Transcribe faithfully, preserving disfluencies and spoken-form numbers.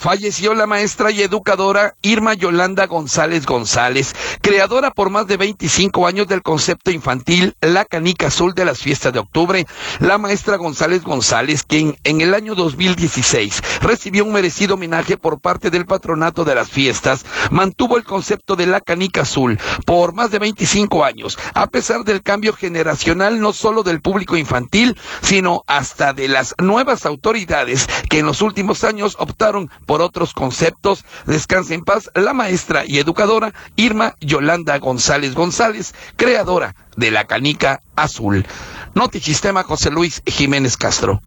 Falleció la maestra y educadora Irma Yolanda González González, creadora por más de veinticinco años del concepto infantil La Canica Azul de las fiestas de octubre. La maestra González González, quien en el año dos mil dieciséis recibió un merecido homenaje por parte del patronato de las fiestas, mantuvo el concepto de La Canica Azul por más de veinticinco años, a pesar del cambio generacional no solo del público infantil, sino hasta de las nuevas autoridades que en los últimos años optaron por otros conceptos. Descanse en paz la maestra y educadora Irma Yolanda González González, creadora de La Canica Azul. Notisistema, José Luis Jiménez Castro.